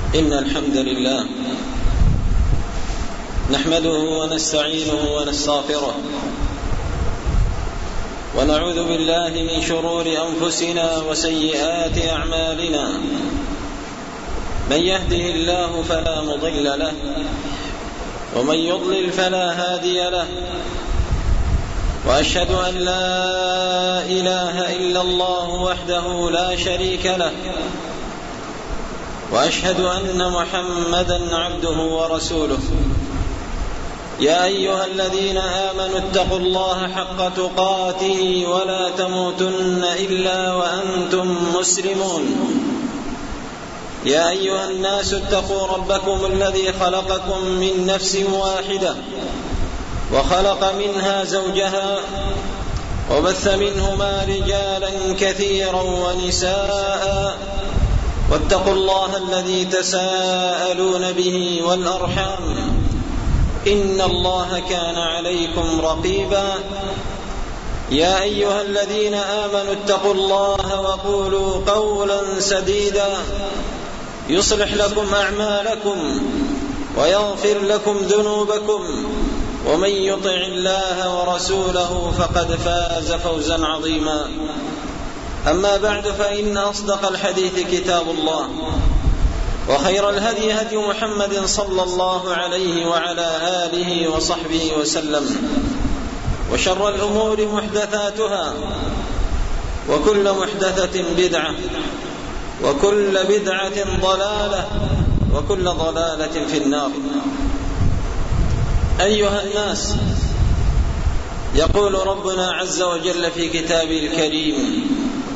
إن الحمد لله نحمده ونستعينه ونستغفره ونعوذ بالله من شرور أنفسنا وسيئات أعمالنا. من يهده الله فلا مضل له ومن يضلل فلا هادي له، وأشهد أن لا إله إلا الله وحده لا شريك له، وأشهد أن محمدا عبده ورسوله. يا أيها الذين آمنوا اتقوا الله حق تقاته ولا تموتن إلا وأنتم مسلمون. يا أيها الناس اتقوا ربكم الذي خلقكم من نفس واحدة وخلق منها زوجها وبث منهما رجالا كثيرا ونساء، واتقوا الله الذي تساءلون به والأرحام إن الله كان عليكم رقيبا. يا أيها الذين آمنوا اتقوا الله وقولوا قولا سديدا يصلح لكم أعمالكم ويغفر لكم ذنوبكم، ومن يطع الله ورسوله فقد فاز فوزا عظيما. أما بعد، فإن أصدق الحديث كتاب الله، وخير الهدي هدي محمد صلى الله عليه وعلى آله وصحبه وسلم، وشر الأمور محدثاتها، وكل محدثة بدعة، وكل بدعة ضلالة، وكل ضلالة في النار. أيها الناس، يقول ربنا عز وجل في كتابه الكريم: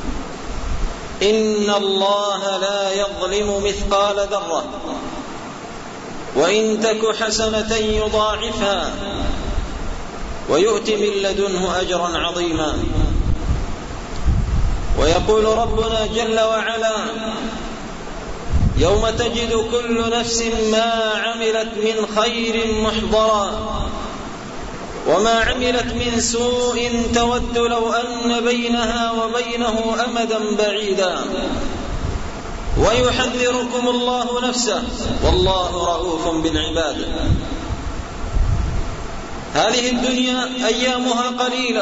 إن الله لا يظلم مثقال ذرة وإن تك حسنة يضاعفها ويؤت من لدنه أجرا عظيما. ويقول ربنا جل وعلا: يوم تجد كل نفس ما عملت من خير محضرا وما عملت من سوء تود لو أن بينها وبينه أمدا بعيدا ويحذركم الله نفسه والله رؤوف بالعباد. هذه الدنيا أيامها قليلة،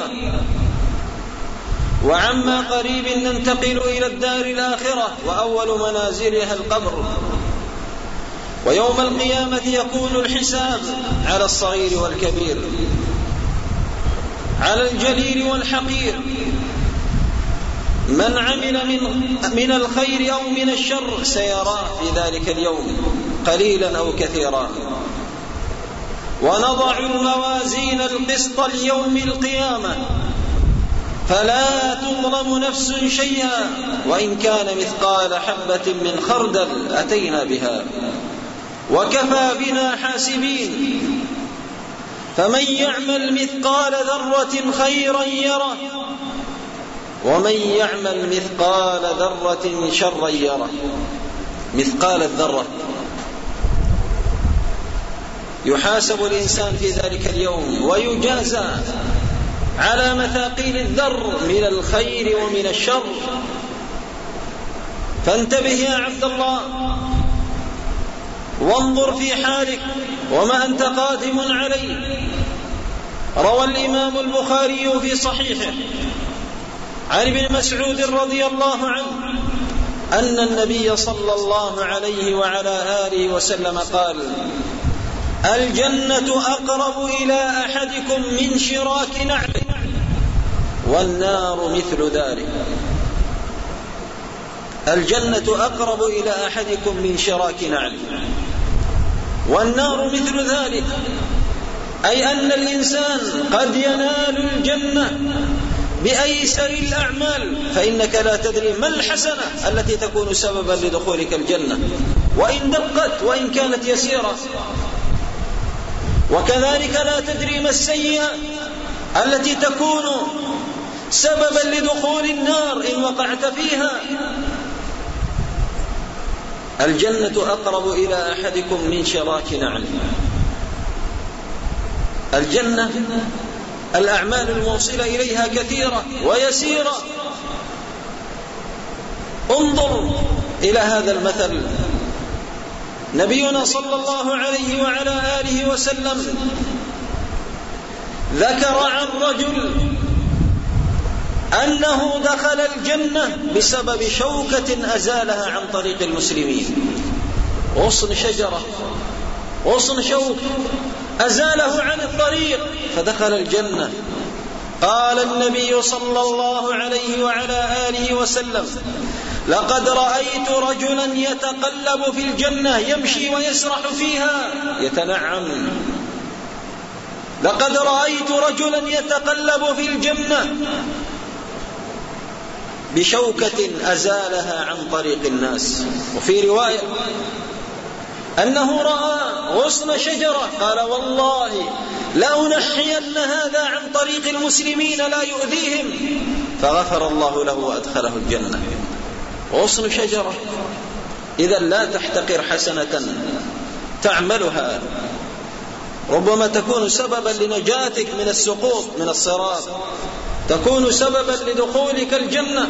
وعما قريب ننتقل إلى الدار الآخرة، وأول منازلها القبر. ويوم القيامة يكون الحساب على الصغير والكبير، على الجليل والحقير. من عمل من الخير أو من الشر سيراه في ذلك اليوم قليلا أو كثيرا. ونضع الموازين القسط ليوم القيامة فلا تظلم نفس شيئا وإن كان مثقال حبة من خردل أتينا بها وكفى بنا حاسبين. فمن يعمل مثقال ذرة خيرا يره ومن يعمل مثقال ذرة شرا يره. مثقال الذرة، يحاسب الإنسان في ذلك اليوم ويجازى على مثاقيل الذر من الخير ومن الشر. فانتبه يا عبد الله، وانظر في حالك وما أنت قادم عليه. روى الإمام البخاري في صحيحه عن ابن مسعود رضي الله عنه أن النبي صلى الله عليه وعلى آله وسلم قال: الجنة أقرب إلى أحدكم من شراك نعله والنار مثل ذلك. الجنة أقرب إلى أحدكم من شراك نعله والنار مثل ذلك، أي أن الإنسان قد ينال الجنة بأيسر الأعمال، فإنك لا تدري ما الحسنة التي تكون سببا لدخولك الجنة وإن دقت وإن كانت يسيرة. وكذلك لا تدري ما السيئة التي تكون سببا لدخول النار إن وقعت فيها. الجنة أقرب إلى أحدكم من شراك نعل. الجنة الأعمال الموصلة إليها كثيرة ويسيرة. انظر إلى هذا المثل نبينا صلى الله عليه وعلى آله وسلم ذكر عن رجل أنه دخل الجنة بسبب شوكة أزالها عن طريق المسلمين. غصن شجرة، غصن شوك أزاله عن الطريق فدخل الجنة. قال النبي صلى الله عليه وعلى آله وسلم: لقد رأيت رجلا يتقلب في الجنة يمشي ويسرح فيها يتنعم. لقد رأيت رجلا يتقلب في الجنة بشوكة أزالها عن طريق الناس. وفي رواية أنه رأى غصن شجرة قال: والله لأنحين هذا عن طريق المسلمين لا يؤذيهم، فغفر الله له وأدخله الجنة. غصن شجرة إذا لا تحتقر حسنة تعملها، ربما تكون سببا لنجاتك من السقوط من الصراط، تكون سببا لدخولك الجنة.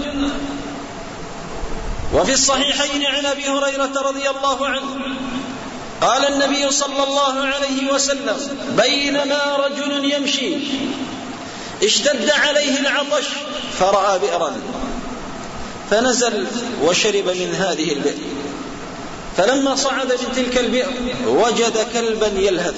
وفي الصحيحين عن أبي هريرة رضي الله عنه قال النبي صلى الله عليه وسلم: بينما رجل يمشي اشتد عليه العطش فرأى بئرا فنزل وشرب من هذه البئر، فلما صعد من تلك البئر وجد كلبا يلهث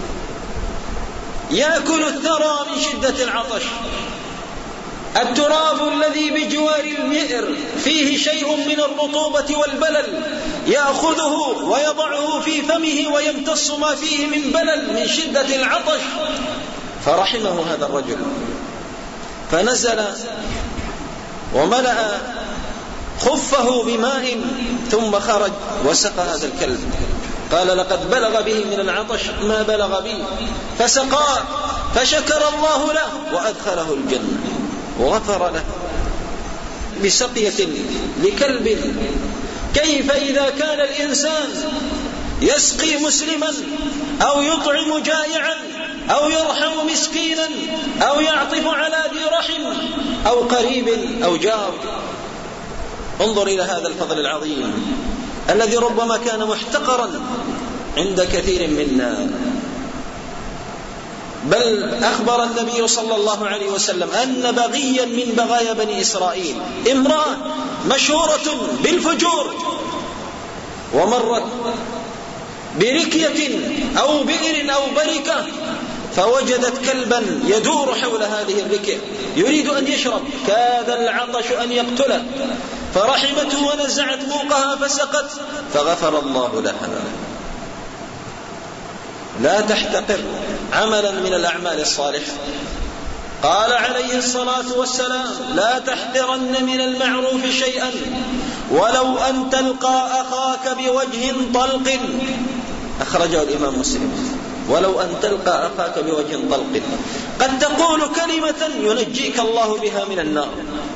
يأكل الثرى من شدة العطش. التراب الذي بجوار البئر فيه شيء من الرطوبة والبلل، يأخذه ويضعه في فمه ويمتص ما فيه من بلل من شدة العطش. فرحمه هذا الرجل فنزل وملأ خفه بماء ثم خرج وسقى هذا الكلب. قال: لقد بلغ به من العطش ما بلغ به، فسقاه فشكر الله له وأدخله الجنة وغفر له بسقية لكلب. كيف إذا كان الإنسان يسقي مسلما أو يطعم جائعا أو يرحم مسكينا أو يعطف على ذي رحم أو قريب أو جار؟ انظر إلى هذا الفضل العظيم الذي ربما كان محتقرا عند كثير منا. بل أخبر النبي صلى الله عليه وسلم أن بغيا من بغايا بني إسرائيل، امرأة مشهورة بالفجور، ومرت بركية أو بئر أو بركة فوجدت كلبا يدور حول هذه الركية يريد أن يشرب، كاد العطش أن يقتله، فرحمته ونزعت موقها فسقت فغفر الله لها. لا تحتقر عملا من الأعمال الصالحة. قال عليه الصلاة والسلام: لا تحقرن من المعروف شيئا ولو أن تلقى أخاك بوجه طلق. أخرجه الإمام مسلم. ولو أن تلقى أخاك بوجه طلق. قد تقول كلمة ينجيك الله بها من النار،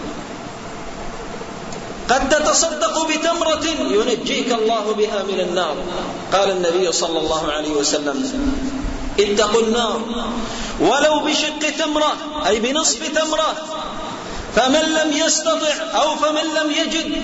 قد تتصدق بتمرة ينجيك الله بها من النار. قال النبي صلى الله عليه وسلم: اتقوا النار ولو بشق تمرة، أي بنصف تمرة، فمن لم يستطع أو فمن لم يجد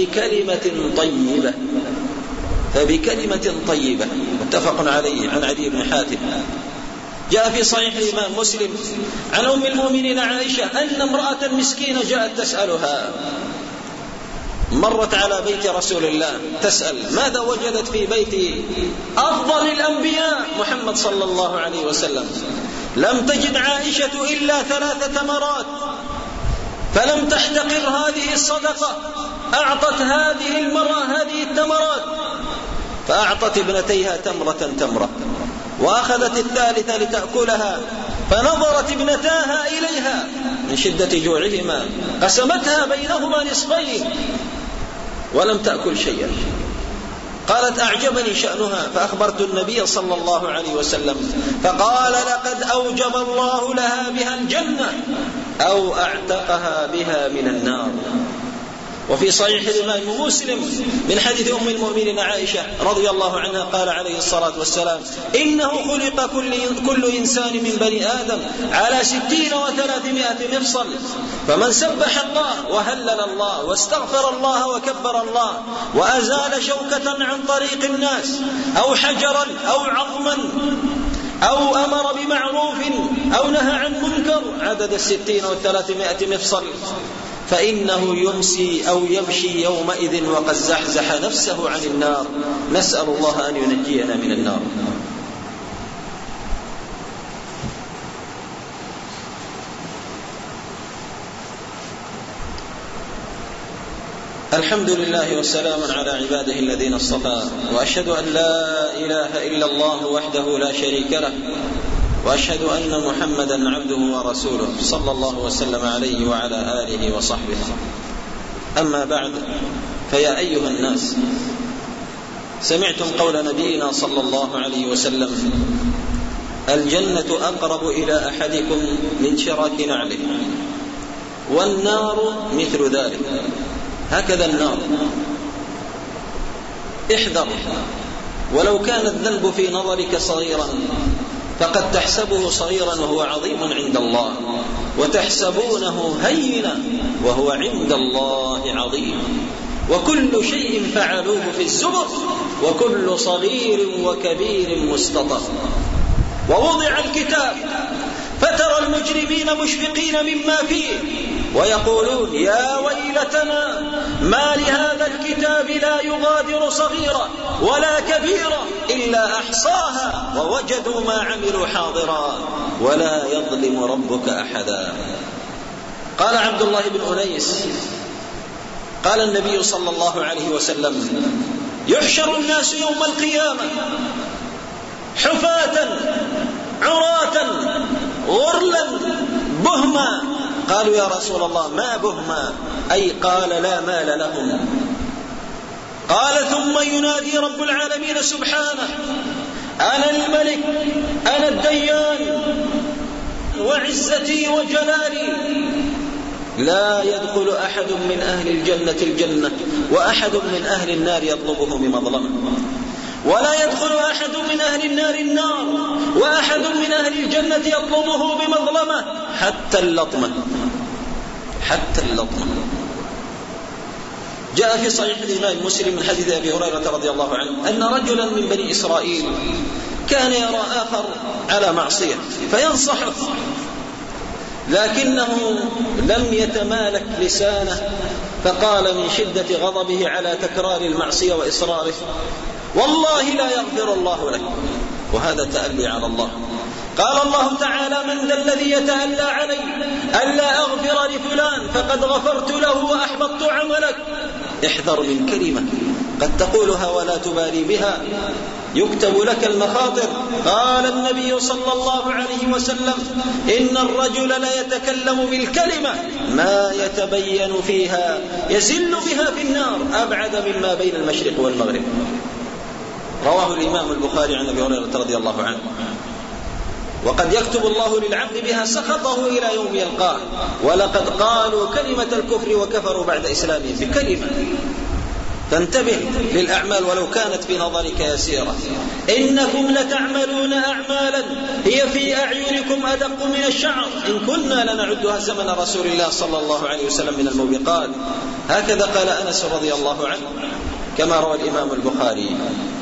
فبكلمة طيبة. متفق عليه. عن عدي بن حاتم جاء في صحيح الإمام مسلم عن أم المؤمنين عائشة أن امرأة مسكينة جاءت تسألها، مرت على بيت رسول الله تسأل ماذا وجدت في بيت أفضل الأنبياء محمد صلى الله عليه وسلم. لم تجد عائشة إلا 3 تمرات، فلم تحتقر هذه الصدقة، أعطت هذه المرأة هذه التمرات، فأعطت ابنتيها تمرة، وأخذت الثالثة لتأكلها، فنظرت ابنتاها إليها من شدة جوعهما قسمتها بينهما نصفين ولم تأكل شيئا. قالت: أعجبني شأنها، فأخبرت النبي صلى الله عليه وسلم فقال: لقد أوجب الله لها بها الجنة أو أعتقها بها من النار. وفي صحيح الإمام مسلم من حديث أم المؤمنين عائشة رضي الله عنها قال عليه الصلاة والسلام: إنه خلق كل إنسان من بني آدم على 60 و300 مفصل، فمن سبح الله وهلل الله واستغفر الله وكبر الله وأزال شوكة عن طريق الناس أو حجرا أو عظما أو أمر بمعروف أو نهى عن منكر عدد 60 و300 مفصل، فإنه يمسي أو يمشي يومئذ وقد زحزح نفسه عن النار. نسأل الله أن ينجينا من النار. الحمد لله والسلام على عباده الذين اصطفى، وأشهد أن لا إله إلا الله وحده لا شريك له، وأشهد أن محمدا عبده ورسوله صلى الله وسلم عليه وعلى آله وصحبه. أما بعد، فيا أيها الناس، سمعتم قول نبينا صلى الله عليه وسلم: الجنة أقرب إلى أحدكم من شراك نعله، والنار مثل ذلك. هكذا النار، احذر، ولو كان الذنب في نظرك صغيرا فقد تحسبه صغيرا وهو عظيم عند الله، وتحسبونه هينا وهو عند الله عظيم. وكل شيء فعلوه في الزبر، وكل صغير وكبير مستطر. ووضع الكتاب فترى المجرمين مشفقين مما فيه ويقولون: يا ويلتنا ما لهذا الكتاب لا يغادر صغيرة ولا كبيرة إلا أحصاها ووجدوا ما عملوا حاضرا ولا يظلم ربك أحدا. قال عبد الله بن أنيس: قال النبي صلى الله عليه وسلم: يحشر الناس يوم القيامة حفاة عراة غرلا بهما. قالوا: يا رسول الله ما بهما؟ أي قال لا مال لهم. قال: ثم ينادي رب العالمين سبحانه: أنا الملك أنا الديان وعزتي وجلالي، لا يدخل أحد من أهل الجنة الجنة وأحد من أهل النار يطلبه بمظلمة، ولا يدخل أحد من أهل النار النار وأحد من أهل الجنة يطلبه بمظلمة حتى اللطمة. جاء في صحيح الإمام مسلم من حديث أبي هريرة رضي الله عنه أن رجلا من بني إسرائيل كان يرى آخر على معصية فينصحه، لكنه لم يتمالك لسانه، فقال من شدة غضبه على تكرار المعصية وإصراره: والله لا يغفر الله لك. وهذا تألي على الله. قال الله تعالى: من ذا الذي يتألى علي ألا أغفر لفلان فقد غفرت له وأحبطت عملك. احذر من كلمة قد تقولها ولا تبالي بها يكتب لك المخاطر. قال النبي صلى الله عليه وسلم: إن الرجل لا يتكلم بالكلمة ما يتبين فيها يزل بها في النار أبعد مما بين المشرق والمغرب. رواه الإمام البخاري عن أبي هريرة رضي الله عنه. وقد يكتب الله للعبد بها سخطه إلى يوم يلقاه. ولقد قالوا كلمة الكفر وكفروا بعد إسلامهم بكلمة. فانتبه للأعمال ولو كانت في نظرك يسيرة. إنكم لتعملون أعمالا هي في أعينكم أدق من الشعر إن كنا لنعدها زمن رسول الله صلى الله عليه وسلم من الموبقات. هكذا قال أنس رضي الله عنه كما روى الإمام البخاري.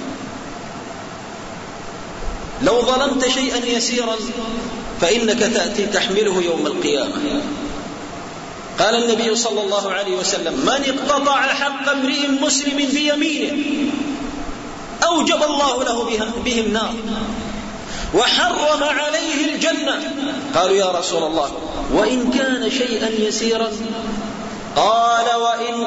لو ظلمت شيئا يسيرا فإنك تأتي تحمله يوم القيامة. قال النبي صلى الله عليه وسلم: من اقتطع حق امرئ مسلم بيمينه أوجب الله له به النار وحرم عليه الجنة. قالوا: يا رسول الله وإن كان شيئا يسيرا؟ قال: وإن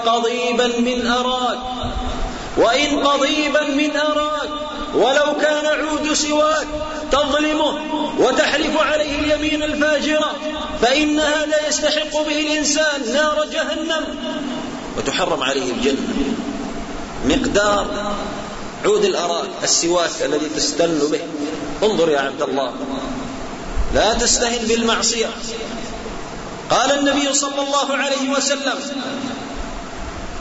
قضيبا من أراك ولو كان عود سواك تظلمه وتحلف عليه اليمين الفاجرة فإن هذا يستحق به الإنسان نار جهنم وتحرم عليه الجنة. مقدار عود الأراك السواك الذي تستن به. انظر يا عبد الله، لا تستهن بالمعصية. قال النبي صلى الله عليه وسلم: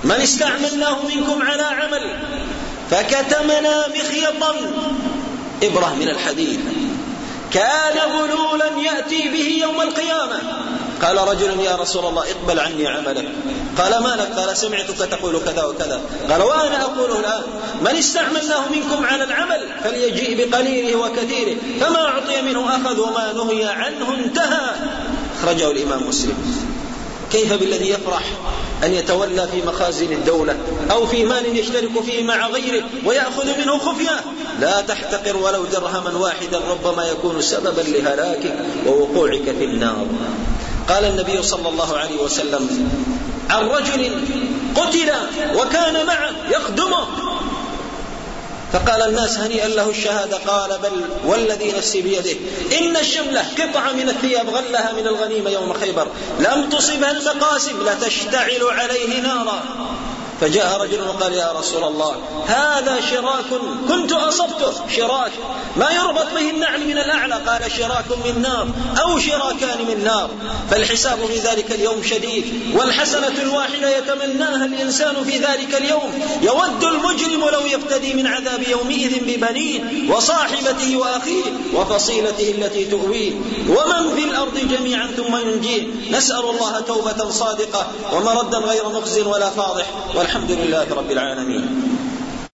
من استعملناه منكم على عمل فكتمنا مخيطا، إبرة من الحديد، كان غلولا يأتي به يوم القيامة. قال رجل يا رسول الله اقبل عني عملك. قال ما لك؟ قال سمعتك تقول كذا وكذا. قال وأنا أقوله الآن. من استعملناه منكم على العمل فليجيء بقليله وكثيره، فما أعطي منه أخذ وما نهي عنه انتهى. أخرجه الإمام مسلم. كيف بالذي يفرح أن يتولى في مخازن الدولة أو في مال يشترك فيه مع غيره ويأخذ منه خفية؟ لا تحتقر ولو درهما واحدا، ربما يكون سببا لهلاكك ووقوعك في النار. قال النبي صلى الله عليه وسلم عن رجل قتل وكان معه يخدمه، فقال الناس هنيئا له الشهادة. قال بل والذي نفسي بيده إن الشملة قطعة من الثياب غلها من الغنيمة يوم خيبر لم تصبها المقاسم لتشتعل عليه نارا. فجاء رجل وقال يا رسول الله هذا شراك كنت أصبته، شراك ما يربط به النعل من الأعلى. قال شراك من نار أو شراكان من نار. فالحساب في ذلك اليوم شديد، والحسنة الواحدة يتمناها الإنسان في ذلك اليوم. يود المجرم لو يفتدي من عذاب يومئذ ببنيه وصاحبته وأخيه وفصيلته التي تؤويه ومن في الأرض جميعا ثم ينجيه. نسأل الله توبة صادقة ومردا غير مخزن ولا فاضح، والحمد لله رب العالمين.